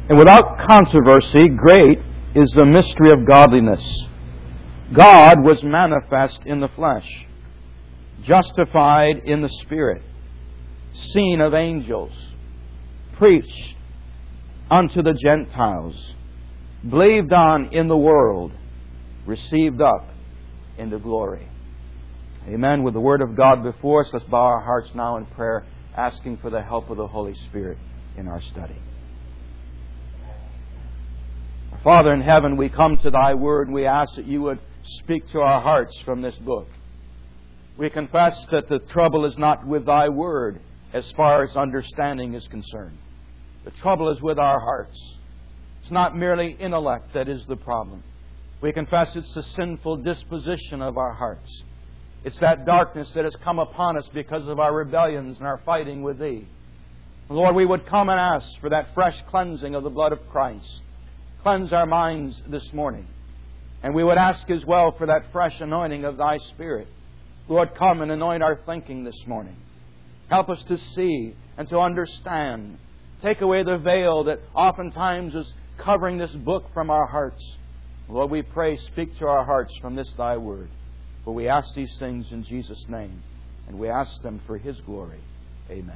And without controversy, great is the mystery of godliness. God was manifest in the flesh, justified in the Spirit, seen of angels, preached unto the Gentiles, believed on in the world, received up into glory. Amen. With the Word of God before us, let's bow our hearts now in prayer, asking for the help of the Holy Spirit in our study. Our Father in heaven, we come to Thy Word and we ask that You would speak to our hearts from this book. We confess that the trouble is not with Thy Word as far as understanding is concerned. The trouble is with our hearts. It's not merely intellect that is the problem. We confess it's the sinful disposition of our hearts. It's that darkness that has come upon us because of our rebellions and our fighting with Thee. Lord, we would come and ask for that fresh cleansing of the blood of Christ. Cleanse our minds this morning. And we would ask as well for that fresh anointing of Thy Spirit. Lord, come and anoint our thinking this morning. Help us to see and to understand. Take away the veil that oftentimes is covering this book from our hearts. Lord, we pray, speak to our hearts from this Thy Word. For we ask these things in Jesus' name, and we ask them for His glory. Amen.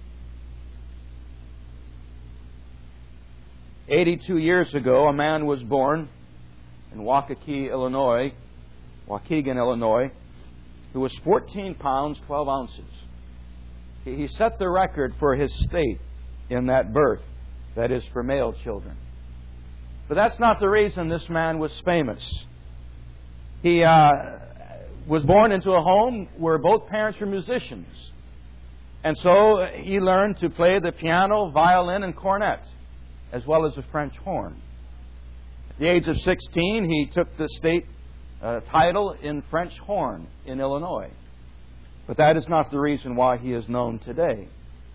82 years ago, a man was born in Waukegan, Illinois, who was 14 pounds, 12 ounces. He set the record for his state in that birth, that is, for male children. But that's not the reason this man was famous. He was born into a home where both parents were musicians. And so he learned to play the piano, violin, and cornet, as well as the French horn. At the age of 16, he took the state title in French horn in Illinois. But that is not the reason why he is known today.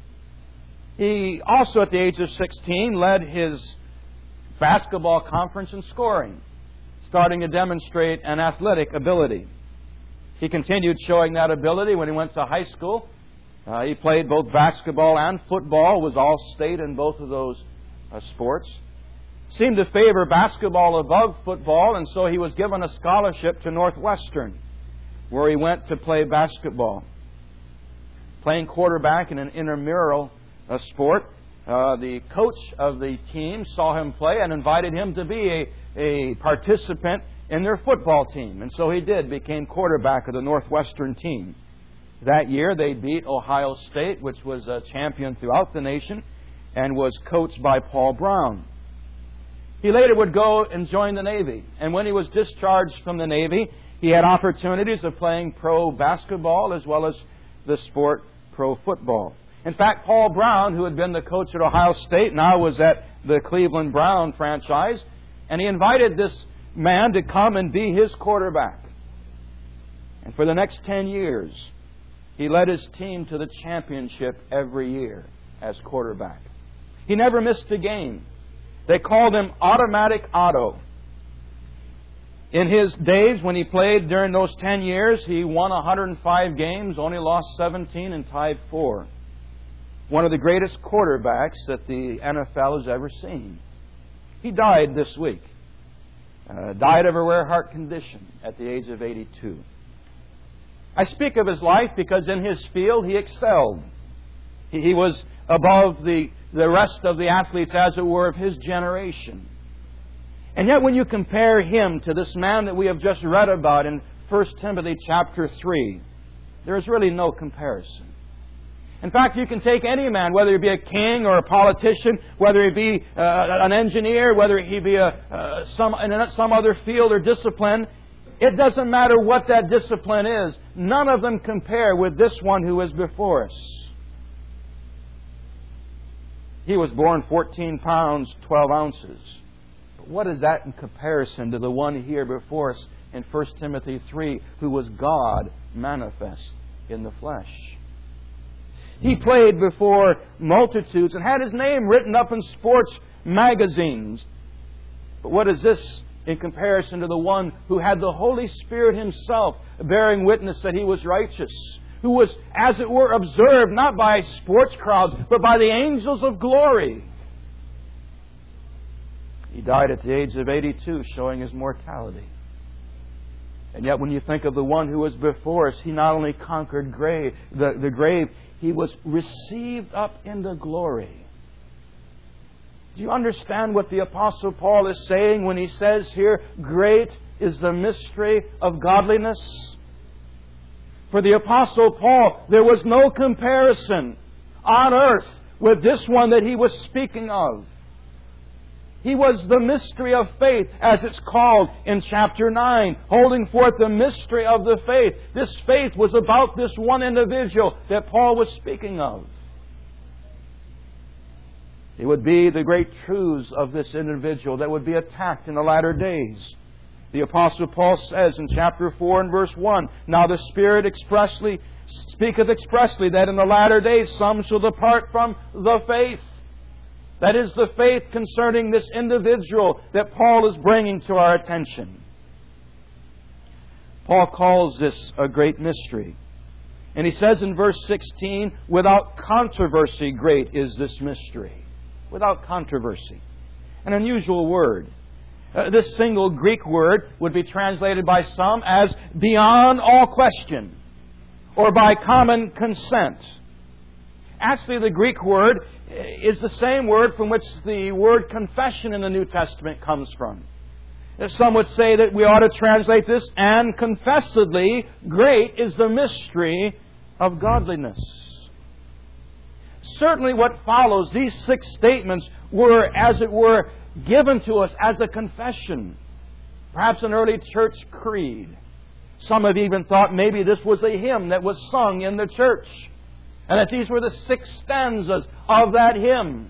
He also, at the age of 16, led his basketball conference in scoring, starting to demonstrate an athletic ability. He continued showing that ability when he went to high school. He played both basketball and football, was all-state in both of those sports. Seemed to favor basketball above football, and so he was given a scholarship to Northwestern, where he went to play basketball. Playing quarterback in an intramural sport, the coach of the team saw him play and invited him to be a participant in their football team. And so he did, became quarterback of the Northwestern team. That year they beat Ohio State, which was a champion throughout the nation, and was coached by Paul Brown. He later would go and join the Navy. And when he was discharged from the Navy, he had opportunities of playing pro basketball as well as the sport pro football. In fact, Paul Brown, who had been the coach at Ohio State, now was at the Cleveland Brown franchise, and he invited this man to come and be his quarterback. And for the next 10 years, he led his team to the championship every year as quarterback. He never missed a game. They called him Automatic Otto. In his days when he played during those 10 years, he won 105 games, only lost 17 and tied 4. One of the greatest quarterbacks that the NFL has ever seen. He died this week. Died of a rare heart condition at the age of 82. I speak of his life because in his field he excelled. He was above the rest of the athletes, as it were, of his generation. And yet when you compare him to this man that we have just read about in 1 Timothy chapter 3, there is really no comparison. In fact, you can take any man, whether he be a king or a politician, whether he be an engineer, whether he be in some other field or discipline. It doesn't matter what that discipline is. None of them compare with this one who is before us. He was born 14 pounds, 12 ounces. But what is that in comparison to the one here before us in 1 Timothy 3, who was God manifest in the flesh? He played before multitudes and had his name written up in sports magazines. But what is this in comparison to the one who had the Holy Spirit Himself bearing witness that He was righteous? Who was, as it were, observed not by sports crowds, but by the angels of glory. He died at the age of 82, showing His mortality. And yet when you think of the one who was before us, He not only conquered the grave, He was received up into glory. Do you understand what the Apostle Paul is saying when he says here, great is the mystery of godliness? For the Apostle Paul, there was no comparison on earth with this one that he was speaking of. He was the mystery of faith, as it's called in chapter 9, holding forth the mystery of the faith. This faith was about this one individual that Paul was speaking of. It would be the great truths of this individual that would be attacked in the latter days. The Apostle Paul says in chapter 4 and verse 1, Now the Spirit speaketh expressly that in the latter days some shall depart from the faith. That is the faith concerning this individual that Paul is bringing to our attention. Paul calls this a great mystery. And he says in verse 16, Without controversy great is this mystery. Without controversy. An unusual word. This single Greek word would be translated by some as beyond all question, or by common consent. Actually, the Greek word is the same word from which the word confession in the New Testament comes from. Some would say that we ought to translate this, and confessedly great is the mystery of godliness. Certainly what follows, these 6 statements were, as it were, given to us as a confession. Perhaps an early church creed. Some have even thought maybe this was a hymn that was sung in the church, and that these were the 6 stanzas of that hymn.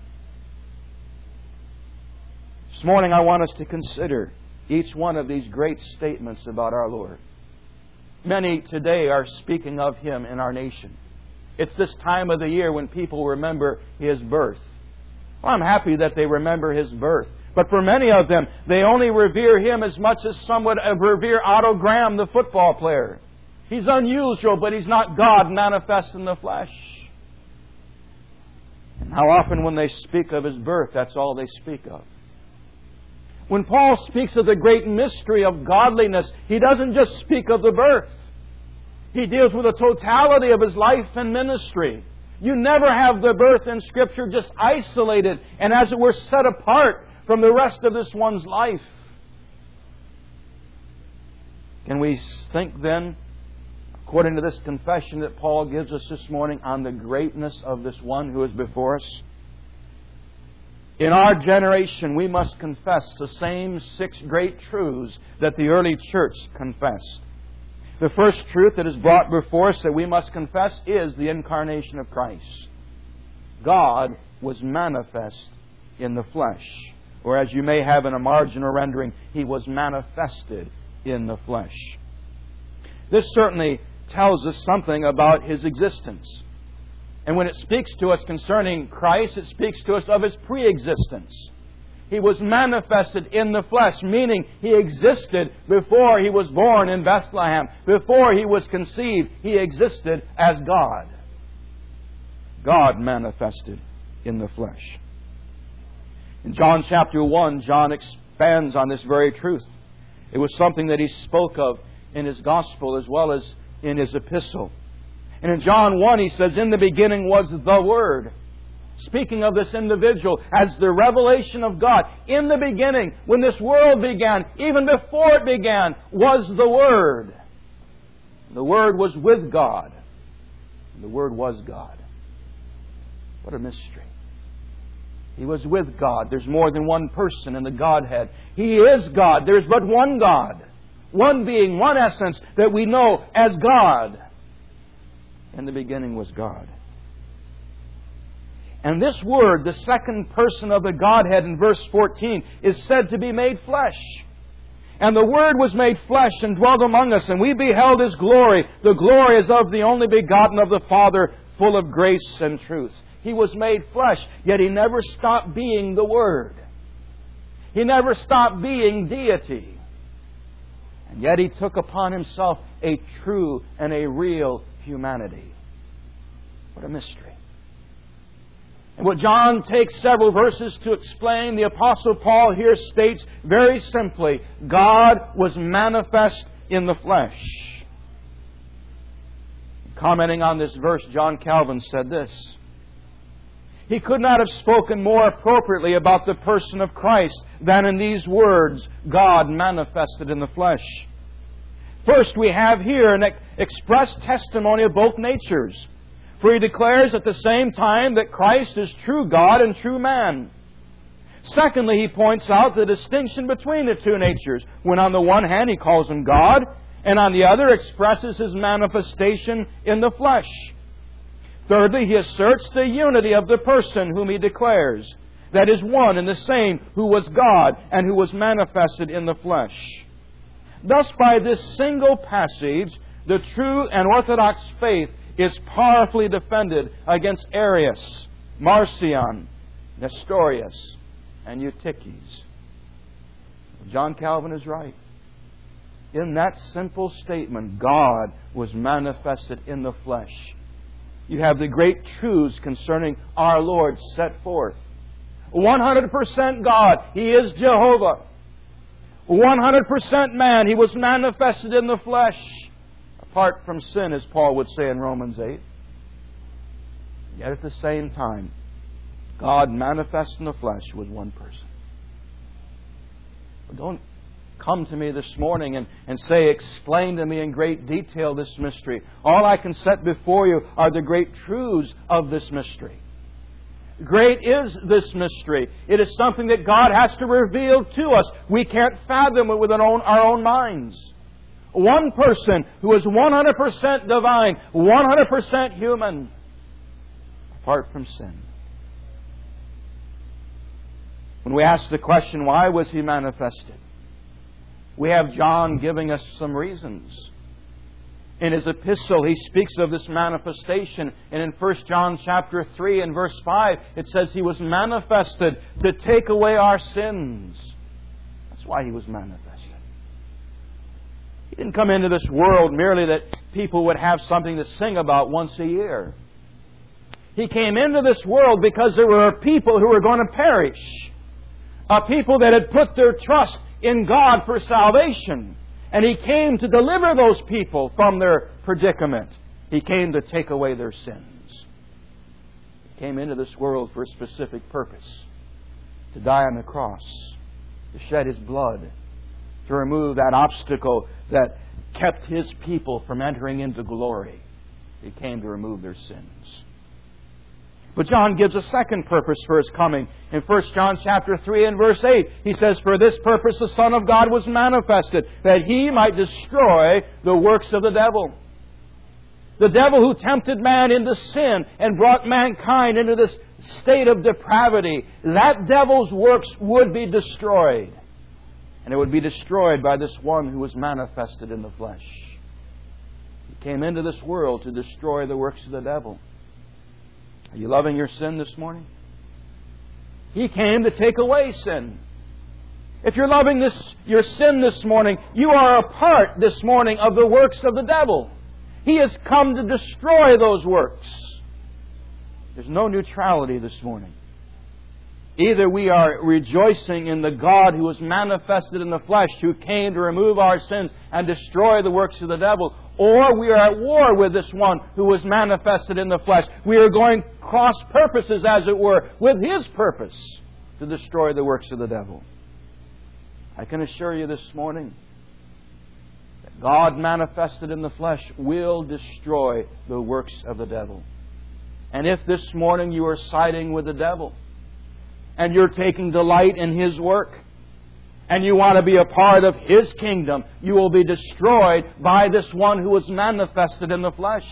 This morning I want us to consider each one of these great statements about our Lord. Many today are speaking of Him in our nation. It's this time of the year when people remember His birth. Well, I'm happy that they remember His birth. But for many of them, they only revere Him as much as some would revere Otto Graham, the football player. He's unusual, but He's not God manifest in the flesh. And how often when they speak of His birth, that's all they speak of. When Paul speaks of the great mystery of godliness, he doesn't just speak of the birth. He deals with the totality of His life and ministry. You never have the birth in Scripture just isolated and, as it were, set apart from the rest of this one's life. Can we think then, according to this confession that Paul gives us this morning, on the greatness of this one who is before us? In our generation, we must confess the same 6 great truths that the early church confessed. The first truth that is brought before us that we must confess is the incarnation of Christ. God was manifest in the flesh. Or as you may have in a marginal rendering, He was manifested in the flesh. This certainly tells us something about His existence. And when it speaks to us concerning Christ, it speaks to us of His pre-existence. He was manifested in the flesh, meaning He existed before He was born in Bethlehem. Before He was conceived, He existed as God. God manifested in the flesh. In John chapter 1, John expands on this very truth. It was something that he spoke of in his gospel as well as in his epistle. And in John 1, he says, In the beginning was the Word. Speaking of this individual as the revelation of God. In the beginning, when this world began, even before it began, was the Word. The Word was with God. The Word was God. What a mystery. He was with God. There's more than one person in the Godhead. He is God. There's but one God. One being, one essence that we know as God. In the beginning was God. And this Word, the second person of the Godhead in verse 14, is said to be made flesh. And the Word was made flesh and dwelt among us, and we beheld His glory. The glory is of the only begotten of the Father, full of grace and truth. He was made flesh, yet He never stopped being the Word. He never stopped being deity. And yet He took upon Himself a true and a real humanity. What a mystery. And what John takes several verses to explain, the Apostle Paul here states very simply, God was manifest in the flesh. Commenting on this verse, John Calvin said this: he could not have spoken more appropriately about the person of Christ than in these words, God manifested in the flesh. First, we have here an express testimony of both natures. For he declares at the same time that Christ is true God and true man. Secondly, he points out the distinction between the two natures, when on the one hand he calls Him God, and on the other expresses His manifestation in the flesh. Thirdly, he asserts the unity of the person whom he declares, that is one and the same, who was God and who was manifested in the flesh. Thus, by this single passage, the true and orthodox faith is powerfully defended against Arius, Marcion, Nestorius, and Eutyches. John Calvin is right. In that simple statement, God was manifested in the flesh. You have the great truths concerning our Lord set forth. 100% God. He is Jehovah. 100% man. He was manifested in the flesh. Apart from sin, as Paul would say in Romans 8. Yet at the same time, God manifest in the flesh was one person. But don't come to me this morning and say, explain to me in great detail this mystery. All I can set before you are the great truths of this mystery. Great is this mystery. It is something that God has to reveal to us. We can't fathom it with our own minds. One person who is 100% divine, 100% human, apart from sin. When we ask the question, why was He manifested? We have John giving us some reasons. In his epistle, he speaks of this manifestation. And in 1 John chapter 3 and verse 5, it says He was manifested to take away our sins. That's why He was manifested. He didn't come into this world merely that people would have something to sing about once a year. He came into this world because there were people who were going to perish. A people that had put their trust in God for salvation. And He came to deliver those people from their predicament. He came to take away their sins. He came into this world for a specific purpose. To die on the cross. To shed His blood. To remove that obstacle that kept His people from entering into glory. He came to remove their sins. But John gives a second purpose for His coming. In 1 John chapter 3 and verse 8, he says, for this purpose the Son of God was manifested, that He might destroy the works of the devil. The devil who tempted man into sin and brought mankind into this state of depravity, that devil's works would be destroyed. And it would be destroyed by this one who was manifested in the flesh. He came into this world to destroy the works of the devil. Are you loving your sin this morning? He came to take away sin. If you're loving your sin this morning, you are a part this morning of the works of the devil. He has come to destroy those works. There's no neutrality this morning. Either we are rejoicing in the God who was manifested in the flesh, who came to remove our sins and destroy the works of the devil, or we are at war with this one who was manifested in the flesh. We are going cross purposes, as it were, with His purpose to destroy the works of the devil. I can assure you this morning that God manifested in the flesh will destroy the works of the devil. And if this morning you are siding with the devil, and you're taking delight in his work, and you want to be a part of his kingdom, you will be destroyed by this one who was manifested in the flesh.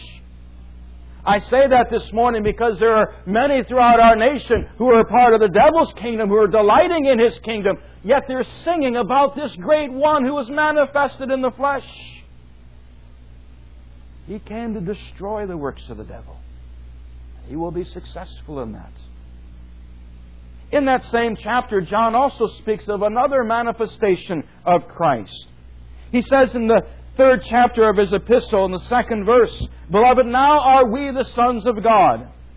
I say that this morning because there are many throughout our nation who are a part of the devil's kingdom, who are delighting in his kingdom, yet they're singing about this great one who was manifested in the flesh. He came to destroy the works of the devil. He will be successful in that. In that same chapter, John also speaks of another manifestation of Christ. He says in the 3rd chapter of his epistle, in the 2nd verse, Beloved, now are we the sons of God,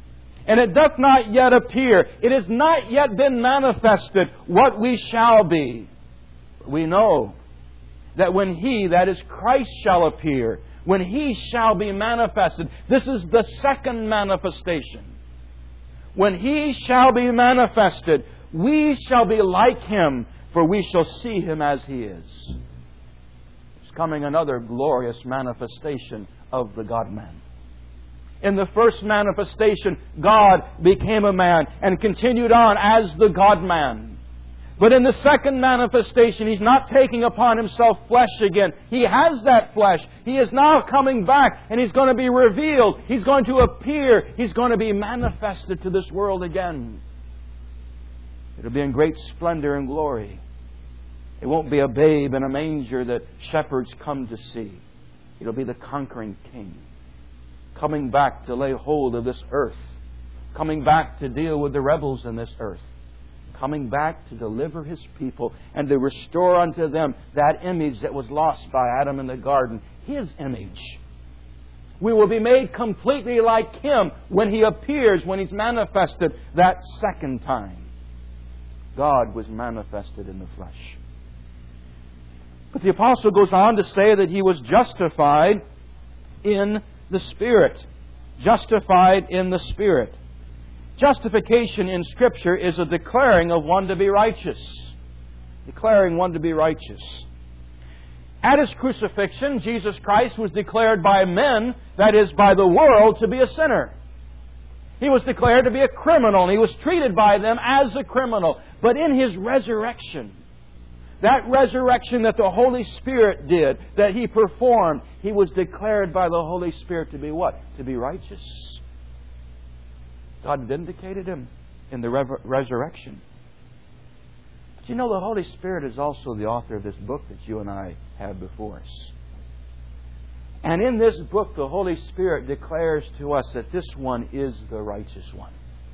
And it doth not yet appear. It has not yet been manifested what we shall be. We know that when He, that is Christ, shall appear, when He shall be manifested, this is the second manifestation. When He shall be manifested, we shall be like Him, for we shall see Him as He is. There's coming another glorious manifestation of the God-man. In the first manifestation, God became a man and continued on as the God-man. But in the second manifestation, He's not taking upon Himself flesh again. He has that flesh. He is now coming back and He's going to be revealed. He's going to appear. He's going to be manifested to this world again. It'll be in great splendor and glory. It won't be a babe in a manger that shepherds come to see. It'll be the conquering King, coming back to lay hold of this earth, coming back to deal with the rebels in this earth, coming back to deliver His people and to restore unto them that image that was lost by Adam in the garden, His image. We will be made completely like Him when He appears, when He's manifested that second time. God was manifested in the flesh. But the Apostle goes on to say that He was justified in the Spirit. Justified in the Spirit. Justification in Scripture is a declaring of one to be righteous. Declaring one to be righteous. At His crucifixion, Jesus Christ was declared by men, that is, by the world, to be a sinner. He was declared to be a criminal, and He was treated by them as a criminal. But in His resurrection, that resurrection that the Holy Spirit did, that He performed, He was declared by the Holy Spirit to be what? To be righteous. God vindicated Him in the resurrection. But you know, the Holy Spirit is also the author of this book that you and I have before us. And in this book, the Holy Spirit declares to us that this one is the righteous one.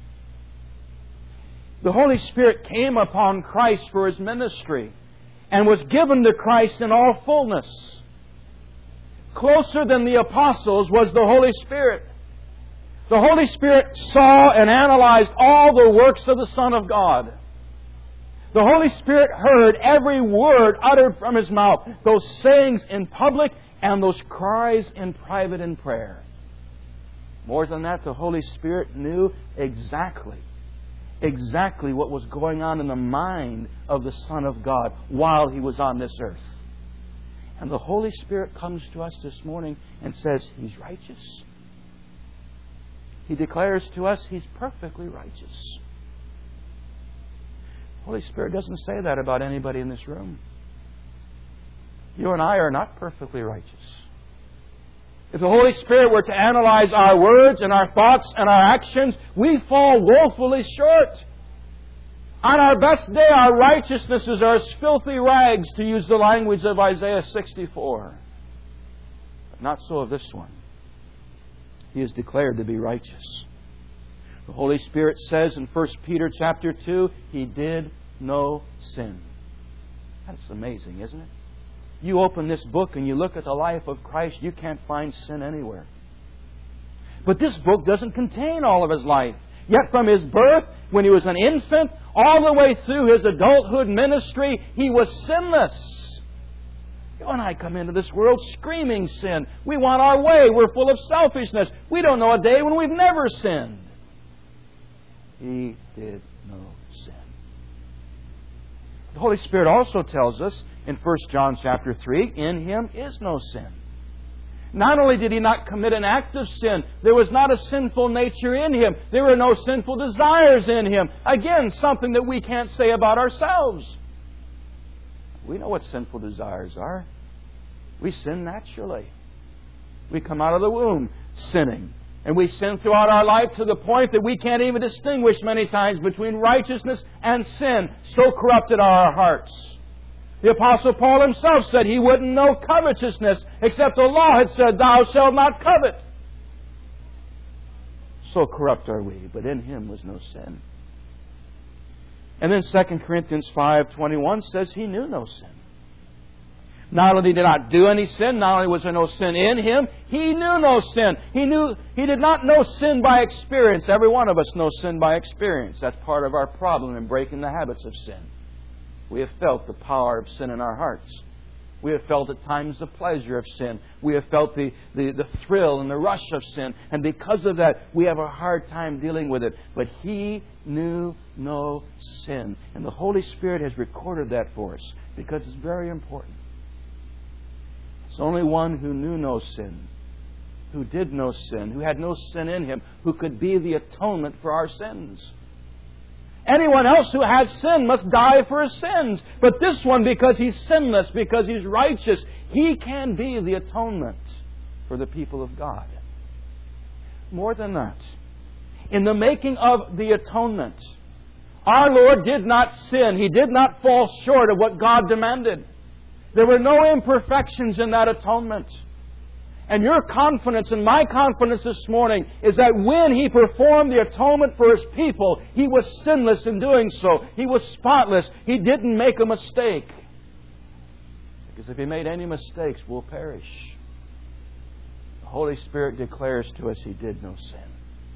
The Holy Spirit came upon Christ for His ministry and was given to Christ in all fullness. Closer than the apostles was the Holy Spirit. The Holy Spirit saw and analyzed all the works of the Son of God. The Holy Spirit heard every word uttered from His mouth, those sayings in public and those cries in private in prayer. More than that, the Holy Spirit knew exactly what was going on in the mind of the Son of God while He was on this earth. And the Holy Spirit comes to us this morning and says He's righteous. He declares to us He's perfectly righteous. The Holy Spirit doesn't say that about anybody in this room. You and I are not perfectly righteous. If the Holy Spirit were to analyze our words and our thoughts and our actions, we fall woefully short. On our best day, our righteousnesses are as filthy rags, to use the language of Isaiah 64. But not so of this one. He is declared to be righteous. The Holy Spirit says in 1 Peter chapter 2, He did no sin. That's amazing, isn't it? You open this book and you look at the life of Christ, you can't find sin anywhere. But this book doesn't contain all of His life. Yet from His birth, when He was an infant, all the way through His adulthood ministry, He was sinless. You and I come into this world screaming sin. We want our way. We're full of selfishness. We don't know a day when we've never sinned. He did no sin. The Holy Spirit also tells us in 1 John chapter 3, in Him is no sin. Not only did He not commit an act of sin, there was not a sinful nature in Him. There were no sinful desires in Him. Again, something that we can't say about ourselves. We know what sinful desires are. We sin naturally. We come out of the womb sinning. And we sin throughout our life to the point that we can't even distinguish many times between righteousness and sin. So corrupted are our hearts. The Apostle Paul himself said he wouldn't know covetousness except the law had said, Thou shalt not covet. So corrupt are we, but in Him was no sin. And then 2 Corinthians 5:21 says He knew no sin. Not only did he not do any sin, not only was there no sin in Him, He knew no sin. He did not know sin by experience. Every one of us knows sin by experience. That's part of our problem in breaking the habits of sin. We have felt the power of sin in our hearts. We have felt at times the pleasure of sin. We have felt the thrill and the rush of sin. And because of that, we have a hard time dealing with it. But He knew no sin. And the Holy Spirit has recorded that for us because it's very important. It's only one who knew no sin, who did no sin, who had no sin in Him, who could be the atonement for our sins. Anyone else who has sin must die for his sins. But this one, because He's sinless, because He's righteous, He can be the atonement for the people of God. More than that, in the making of the atonement, our Lord did not sin. He did not fall short of what God demanded. There were no imperfections in that atonement. And your confidence and my confidence this morning is that when He performed the atonement for His people, He was sinless in doing so. He was spotless. He didn't make a mistake. Because if He made any mistakes, we'll perish. The Holy Spirit declares to us He did no sin.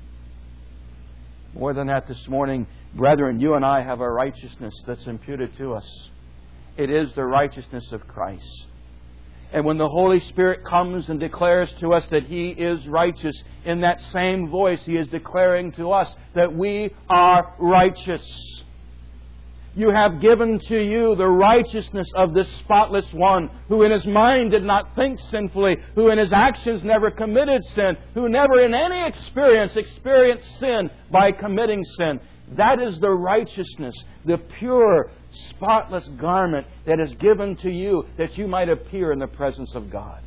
More than that, this morning, brethren, you and I have a righteousness that's imputed to us. It is the righteousness of Christ. And when the Holy Spirit comes and declares to us that He is righteous, in that same voice He is declaring to us that we are righteous. You have given to you the righteousness of this spotless one, who in His mind did not think sinfully, who in His actions never committed sin, who never in any experience experienced sin by committing sin. That is the righteousness, the pure, spotless garment that is given to you that you might appear in the presence of God.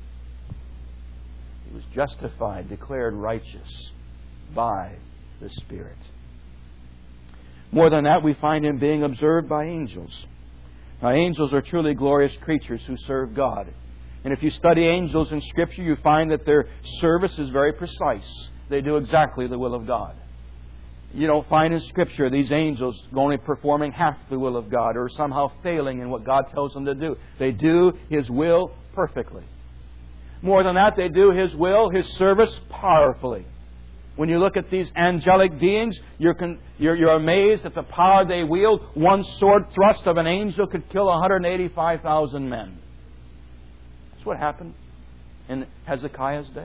He was justified, declared righteous by the Spirit. More than that, we find Him being observed by angels. Now, angels are truly glorious creatures who serve God. And if you study angels in Scripture, you find that their service is very precise. They do exactly the will of God. You don't find in Scripture these angels only performing half the will of God or somehow failing in what God tells them to do. They do His will perfectly. More than that, they do His will, His service powerfully. When you look at these angelic beings, you're amazed at the power they wield. One sword thrust of an angel could kill 185,000 men. That's what happened in Hezekiah's day.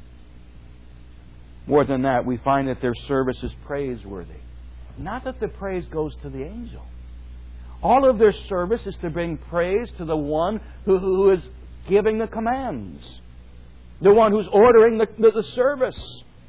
More than that, we find that their service is praiseworthy. Not that the praise goes to the angel. All of their service is to bring praise to the one who is giving the commands. The one who's ordering the service.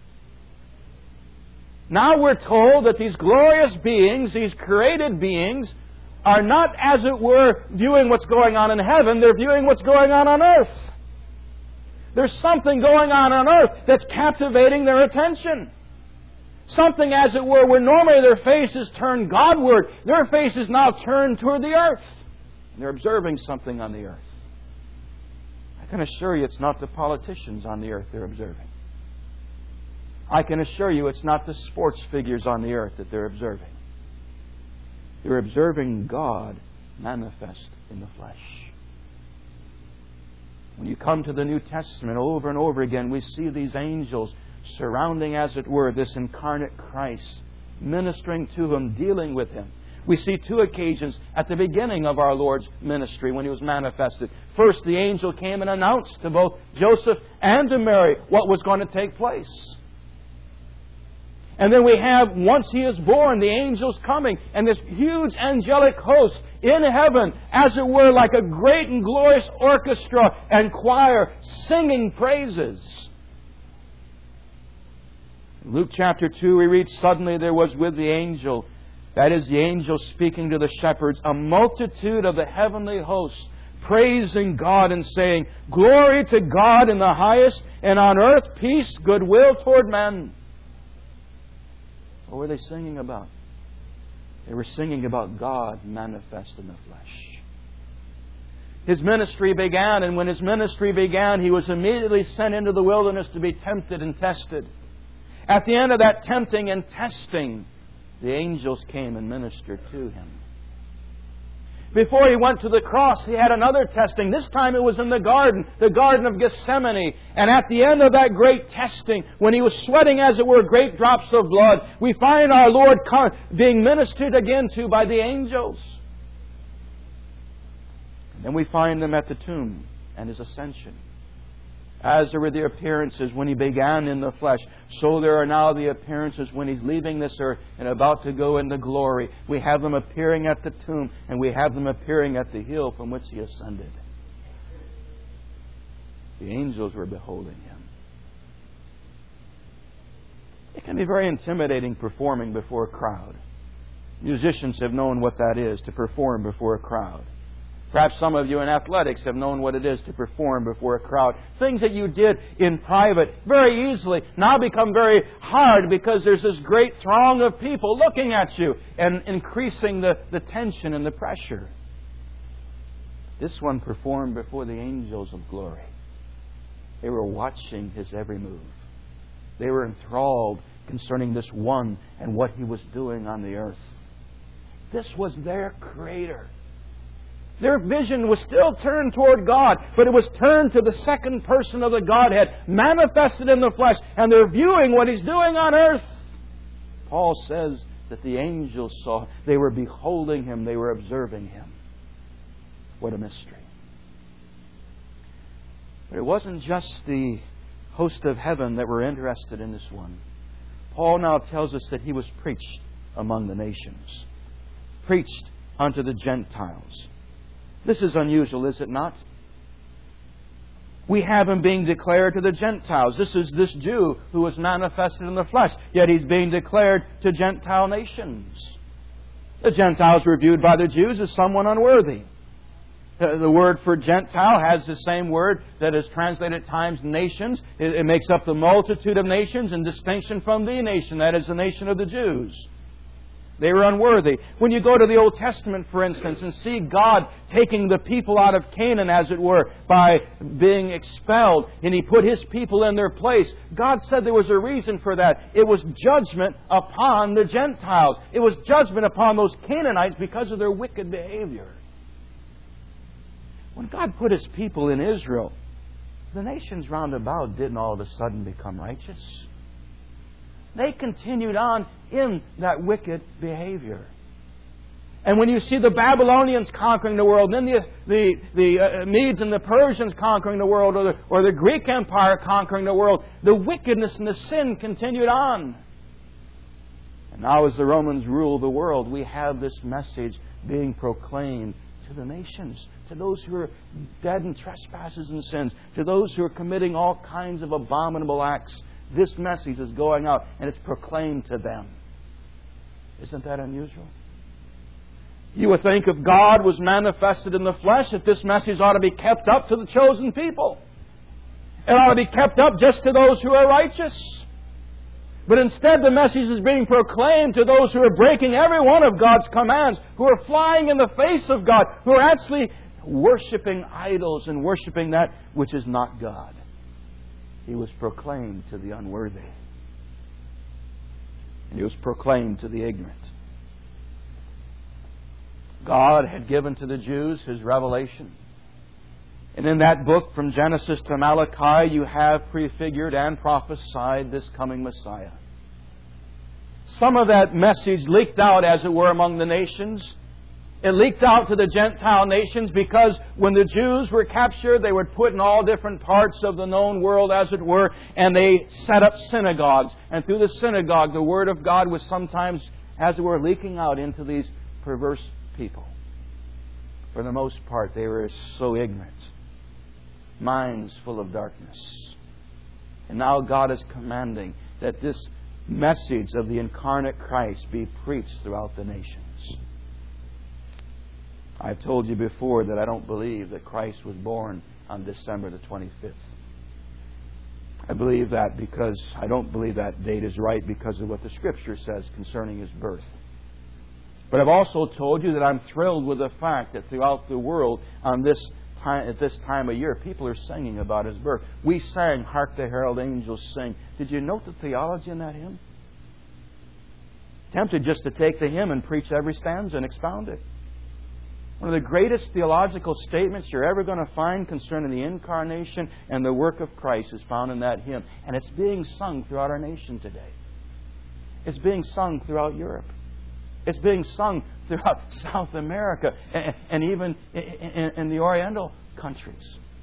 Now we're told that these glorious beings, these created beings, are not, as it were, viewing what's going on in heaven. They're viewing what's going on earth. There's something going on earth that's captivating their attention. Something, as it were, where normally their faces turn Godward, their faces now turn toward the earth. And they're observing something on the earth. I can assure you it's not the politicians on the earth they're observing. I can assure you it's not the sports figures on the earth that they're observing. They're observing God manifest in the flesh. When you come to the New Testament over and over again, we see these angels surrounding, as it were, this incarnate Christ, ministering to Him, dealing with Him. We see two occasions at the beginning of our Lord's ministry when He was manifested. First, the angel came and announced to both Joseph and to Mary what was going to take place. And then we have, once He is born, the angels coming, and this huge angelic host in heaven, as it were, like a great and glorious orchestra and choir, singing praises. In Luke chapter 2, we read, suddenly there was with the angel, that is the angel speaking to the shepherds, a multitude of the heavenly hosts, praising God and saying, glory to God in the highest, and on earth peace, goodwill toward men. What were they singing about? They were singing about God manifest in the flesh. His ministry began, and when His ministry began, He was immediately sent into the wilderness to be tempted and tested. At the end of that tempting and testing, the angels came and ministered to Him. Before He went to the cross, He had another testing. This time it was in the Garden of Gethsemane. And at the end of that great testing, when He was sweating, as it were, great drops of blood, we find our Lord being ministered again to by the angels. And we find Him at the tomb and His ascension. As there were the appearances when He began in the flesh, so there are now the appearances when He's leaving this earth and about to go into glory. We have Them appearing at the tomb, and we have Them appearing at the hill from which He ascended. The angels were beholding Him. It can be very intimidating performing before a crowd. Musicians have known what that is, to perform before a crowd. Perhaps some of you in athletics have known what it is to perform before a crowd. Things that you did in private very easily now become very hard because there's this great throng of people looking at you and increasing the tension and the pressure. This one performed before the angels of glory. They were watching His every move. They were enthralled concerning this one and what He was doing on the earth. This was their Creator. Their vision was still turned toward God, but it was turned to the second person of the Godhead, manifested in the flesh, and they're viewing what He's doing on earth. Paul says that the angels saw, they were beholding Him, they were observing Him. What a mystery. But it wasn't just the host of heaven that were interested in this one. Paul now tells us that He was preached among the nations, preached unto the Gentiles. This is unusual, is it not? We have Him being declared to the Gentiles. This is this Jew who was manifested in the flesh, yet He's being declared to Gentile nations. The Gentiles were viewed by the Jews as someone unworthy. The word for Gentile has the same word that is translated at times nations. It makes up the multitude of nations in distinction from the nation, that is the nation of the Jews. They were unworthy. When you go to the Old Testament, for instance, and see God taking the people out of Canaan, as it were, by being expelled, and He put His people in their place, God said there was a reason for that. It was judgment upon the Gentiles. It was judgment upon those Canaanites because of their wicked behavior. When God put His people in Israel, the nations round about didn't all of a sudden become righteous. They continued on in that wicked behavior. And when you see the Babylonians conquering the world, then the Medes and the Persians conquering the world, or the Greek Empire conquering the world, the wickedness and the sin continued on. And now as the Romans rule the world, we have this message being proclaimed to the nations, to those who are dead in trespasses and sins, to those who are committing all kinds of abominable acts. This message is going out and it's proclaimed to them. Isn't that unusual? You would think if God was manifested in the flesh, that this message ought to be kept up to the chosen people. It ought to be kept up just to those who are righteous. But instead the message is being proclaimed to those who are breaking every one of God's commands, who are flying in the face of God, who are actually worshiping idols and worshiping that which is not God. He was proclaimed to the unworthy. And He was proclaimed to the ignorant. God had given to the Jews His revelation. And in that book from Genesis to Malachi, you have prefigured and prophesied this coming Messiah. Some of that message leaked out, as it were, among the nations. It leaked out to the Gentile nations because when the Jews were captured, they were put in all different parts of the known world, as it were, and they set up synagogues. And through the synagogue, the Word of God was sometimes, as it were, leaking out into these perverse people. For the most part, they were so ignorant. Minds full of darkness. And now God is commanding that this message of the incarnate Christ be preached throughout the nations. I've told you before that I don't believe that Christ was born on December the 25th. I believe that because I don't believe that date is right because of what the Scripture says concerning His birth. But I've also told you that I'm thrilled with the fact that throughout the world on this time, at this time of year, people are singing about His birth. We sang, "Hark the Herald Angels Sing." Did you note the theology in that hymn? Tempted just to take the hymn and preach every stanza and expound it. One of the greatest theological statements you're ever going to find concerning the incarnation and the work of Christ is found in that hymn. And it's being sung throughout our nation today. It's being sung throughout Europe. It's being sung throughout South America and even in the Oriental countries.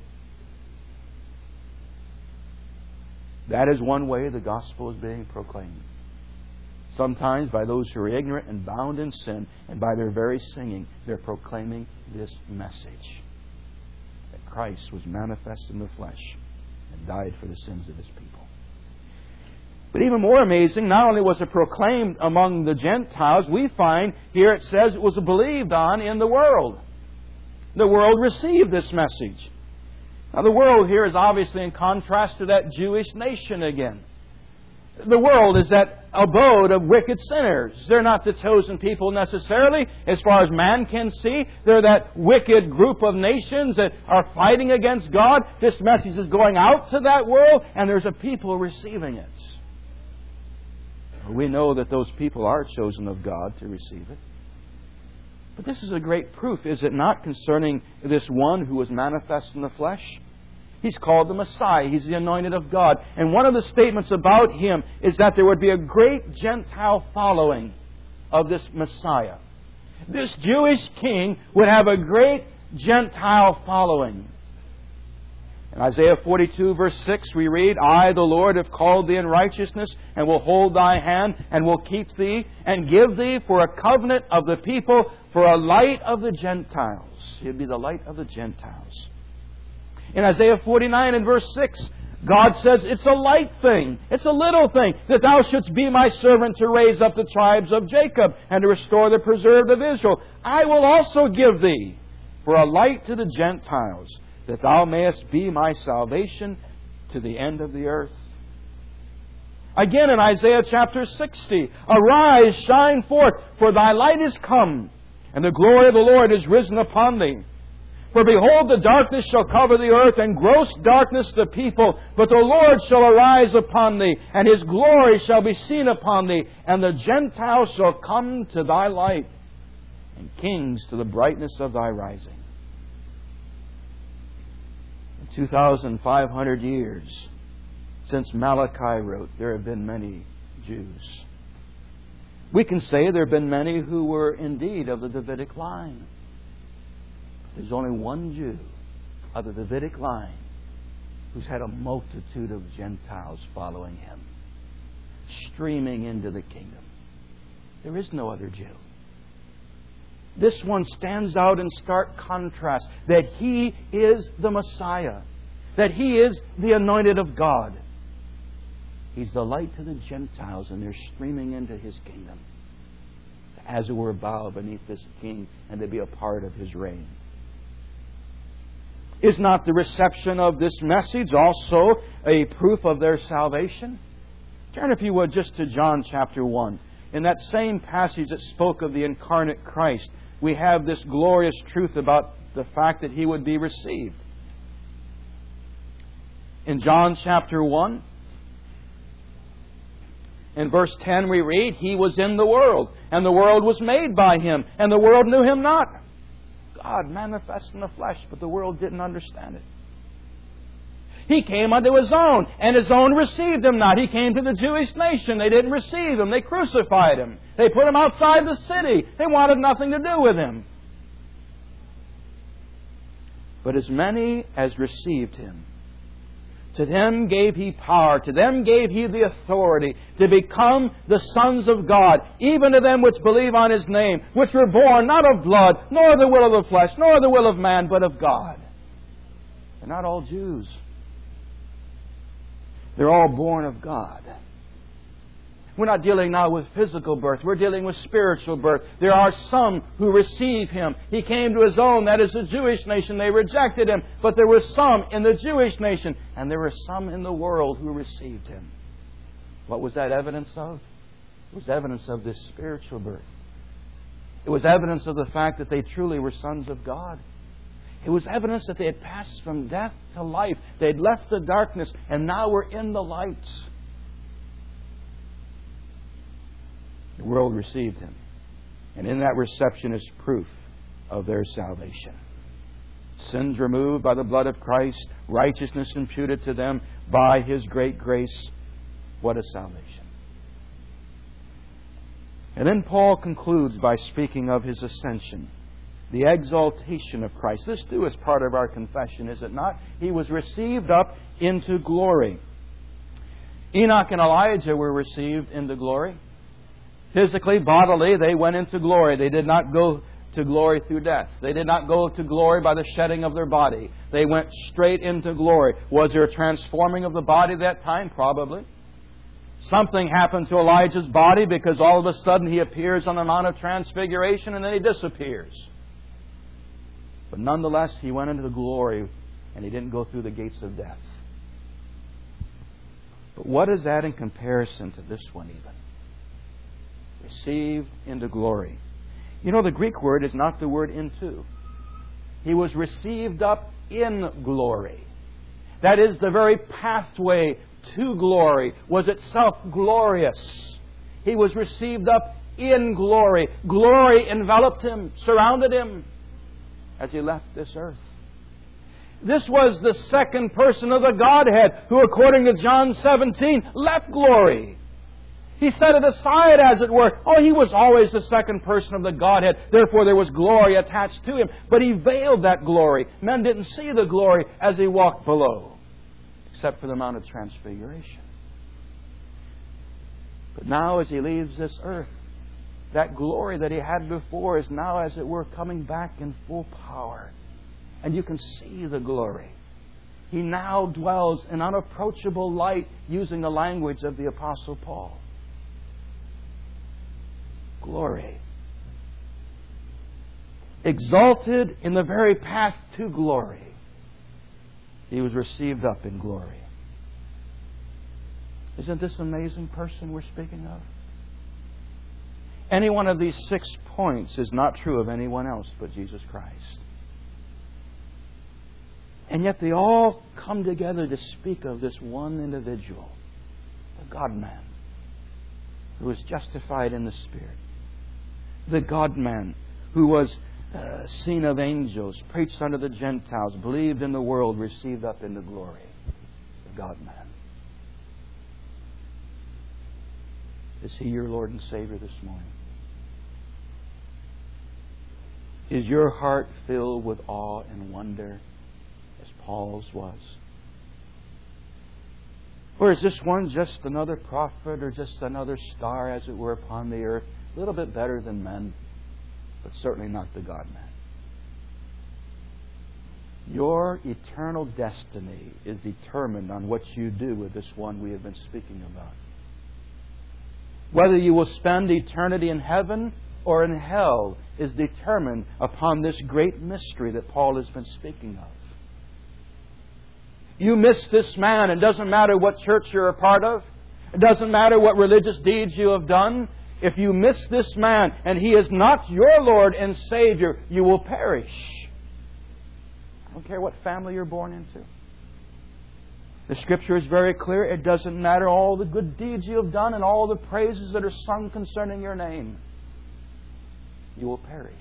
That is one way the gospel is being proclaimed. Sometimes by those who are ignorant and bound in sin, and by their very singing, they're proclaiming this message. That Christ was manifest in the flesh and died for the sins of His people. But even more amazing, not only was it proclaimed among the Gentiles, we find here it says it was believed on in the world. The world received this message. Now the world here is obviously in contrast to that Jewish nation again. The world is that abode of wicked sinners. They're not the chosen people necessarily, as far as man can see. They're that wicked group of nations that are fighting against God. This message is going out to that world, and there's a people receiving it. We know that those people are chosen of God to receive it. But this is a great proof, is it not, concerning this one who was manifest in the flesh? He's called the Messiah. He's the anointed of God. And one of the statements about Him is that there would be a great Gentile following of this Messiah. This Jewish king would have a great Gentile following. In Isaiah 42, verse 6, we read, I, the Lord, have called thee in righteousness, and will hold thy hand, and will keep thee, and give thee for a covenant of the people, for a light of the Gentiles. He'll be the light of the Gentiles. In Isaiah 49 and verse 6, God says, it's a light thing, it's a little thing, that thou shouldst be my servant to raise up the tribes of Jacob, and to restore the preserved of Israel. I will also give thee for a light to the Gentiles, that thou mayest be my salvation to the end of the earth. Again in Isaiah chapter 60, arise, shine forth, for thy light is come, and the glory of the Lord is risen upon thee. For behold, the darkness shall cover the earth, and gross darkness the people. But the Lord shall arise upon thee, and His glory shall be seen upon thee. And the Gentiles shall come to thy light, and kings to the brightness of thy rising. In 2,500 years since Malachi wrote, there have been many Jews. We can say there have been many who were indeed of the Davidic line. There's only one Jew of the Davidic line who's had a multitude of Gentiles following him, streaming into the kingdom. There is no other Jew. This one stands out in stark contrast, that He is the Messiah, that He is the anointed of God. He's the light to the Gentiles, and they're streaming into His kingdom, as it were, bow beneath this King and to be a part of His reign. Is not the reception of this message also a proof of their salvation? Turn, if you would, just to John chapter 1. In that same passage that spoke of the incarnate Christ, we have this glorious truth about the fact that He would be received. In John chapter 1, in verse 10 we read, He was in the world, and the world was made by Him, and the world knew Him not. God manifest in the flesh, but the world didn't understand it. He came unto His own, and His own received Him not. He came to the Jewish nation. They didn't receive Him. They crucified Him. They put Him outside the city. They wanted nothing to do with Him. But as many as received Him, to them gave He power, to them gave He the authority to become the sons of God, even to them which believe on His name, which were born not of blood, nor the will of the flesh, nor the will of man, but of God. They're not all Jews. They're all born of God. We're not dealing now with physical birth. We're dealing with spiritual birth. There are some who receive Him. He came to His own, that is the Jewish nation. They rejected Him. But there were some in the Jewish nation, and there were some in the world who received Him. What was that evidence of? It was evidence of this spiritual birth. It was evidence of the fact that they truly were sons of God. It was evidence that they had passed from death to life. They had left the darkness, and now were in the light. The world received Him. And in that reception is proof of their salvation. Sins removed by the blood of Christ, righteousness imputed to them by His great grace. What a salvation. And then Paul concludes by speaking of His ascension, the exaltation of Christ. This too is part of our confession, is it not? He was received up into glory. Enoch and Elijah were received into glory. Physically, bodily, they went into glory. They did not go to glory through death. They did not go to glory by the shedding of their body. They went straight into glory. Was there a transforming of the body at that time? Probably. Something happened to Elijah's body because all of a sudden he appears on the Mount of Transfiguration and then he disappears. But nonetheless, he went into the glory and he didn't go through the gates of death. But what is that in comparison to this one even? Received into glory. You know, the Greek word is not the word into. He was received up in glory. That is, the very pathway to glory was itself glorious. He was received up in glory. Glory enveloped Him, surrounded Him as He left this earth. This was the second person of the Godhead who, according to John 17, left glory. He set it aside, as it were. Oh, He was always the second person of the Godhead. Therefore, there was glory attached to Him. But He veiled that glory. Men didn't see the glory as He walked below, except for the Mount of Transfiguration. But now, as He leaves this earth, that glory that He had before is now, as it were, coming back in full power. And you can see the glory. He now dwells in unapproachable light, using the language of the Apostle Paul. Glory. Exalted in the very path to glory. He was received up in glory. Isn't this an amazing person we're speaking of? Any one of these 6 points is not true of anyone else but Jesus Christ. And yet they all come together to speak of this one individual, the God-man, who was justified in the Spirit. The God-man who was seen of angels, preached unto the Gentiles, believed in the world, received up into glory. The God-man. Is He your Lord and Savior this morning? Is your heart filled with awe and wonder as Paul's was? Or is this one just another prophet or just another star, as it were, upon the earth? A little bit better than men, but certainly not the God-man. Your eternal destiny is determined on what you do with this one we have been speaking about. Whether you will spend eternity in heaven or in hell is determined upon this great mystery that Paul has been speaking of. You miss this man, it doesn't matter what church you're a part of. It doesn't matter what religious deeds you have done. If you miss this man and he is not your Lord and Savior, you will perish. I don't care what family you're born into. The Scripture is very clear. It doesn't matter all the good deeds you have done and all the praises that are sung concerning your name. You will perish.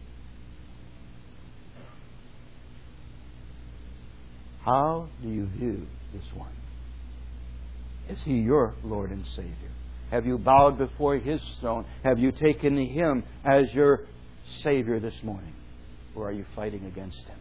How do you view this one? Is He your Lord and Savior? Have you bowed before His throne? Have you taken Him as your Savior this morning? Or are you fighting against Him?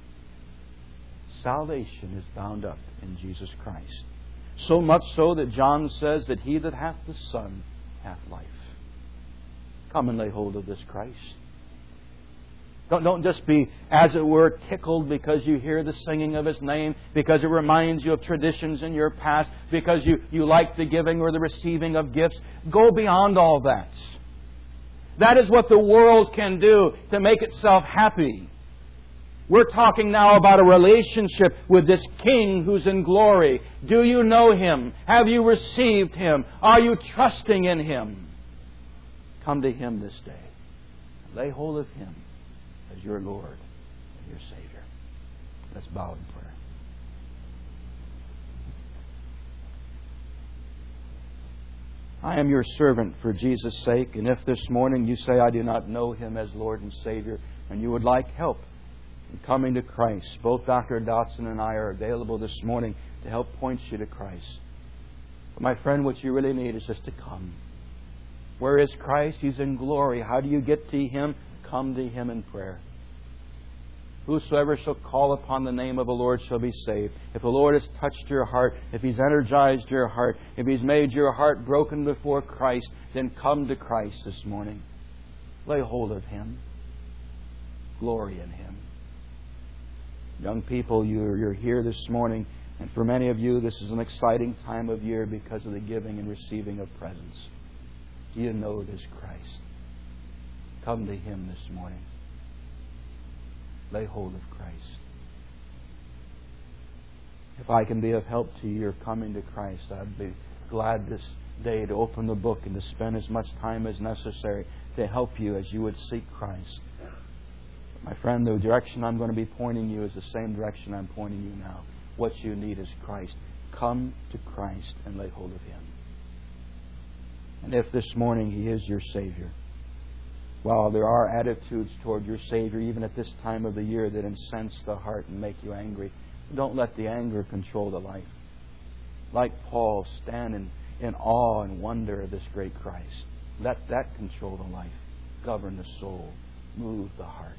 Salvation is bound up in Jesus Christ. So much so that John says that he that hath the Son hath life. Come and lay hold of this Christ. Don't just be, as it were, tickled because you hear the singing of His name, because it reminds you of traditions in your past, because you like the giving or the receiving of gifts. Go beyond all that. That is what the world can do to make itself happy. We're talking now about a relationship with this King who's in glory. Do you know Him? Have you received Him? Are you trusting in Him? Come to Him this day. Lay hold of Him as your Lord and your Savior. Let's bow in prayer. I am your servant for Jesus' sake, and if this morning you say, I do not know Him as Lord and Savior, and you would like help in coming to Christ, both Dr. Dotson and I are available this morning to help point you to Christ. But my friend, what you really need is just to come. Where is Christ? He's in glory. How do you get to Him? Come to Him in prayer. Whosoever shall call upon the name of the Lord shall be saved. If the Lord has touched your heart, if He's energized your heart, if He's made your heart broken before Christ, then come to Christ this morning. Lay hold of Him. Glory in Him. Young people, you're here this morning, and for many of you, this is an exciting time of year because of the giving and receiving of presents. Do you know this Christ? Come to Him this morning. Lay hold of Christ. If I can be of help to you, you're coming to Christ, I'd be glad this day to open the book and to spend as much time as necessary to help you as you would seek Christ. My friend, the direction I'm going to be pointing you is the same direction I'm pointing you now. What you need is Christ. Come to Christ and lay hold of Him. And if this morning He is your Savior, while there are attitudes toward your Savior, even at this time of the year, that incense the heart and make you angry, don't let the anger control the life. Like Paul, stand in awe and wonder of this great Christ. Let that control the life, govern the soul, move the heart.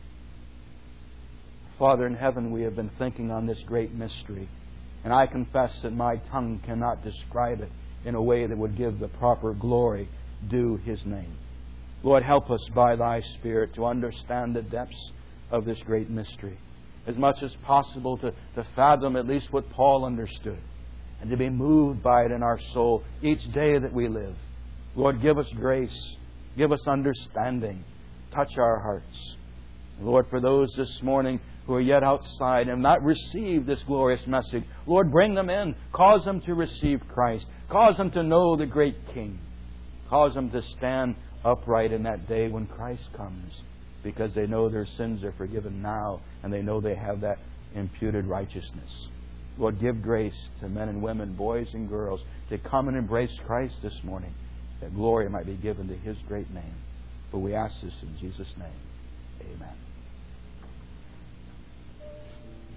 Father in heaven, we have been thinking on this great mystery, and I confess that my tongue cannot describe it in a way that would give the proper glory due His name. Lord, help us by Thy Spirit to understand the depths of this great mystery, as much as possible to fathom at least what Paul understood, and to be moved by it in our soul each day that we live. Lord, give us grace, give us understanding, touch our hearts. Lord, for those this morning who are yet outside and have not received this glorious message, Lord, bring them in. Cause them to receive Christ. Cause them to know the great King. Cause them to stand upright in that day when Christ comes, because they know their sins are forgiven now and they know they have that imputed righteousness. Lord, give grace to men and women, boys and girls, to come and embrace Christ this morning, that glory might be given to His great name. For we ask this in Jesus' name. Amen.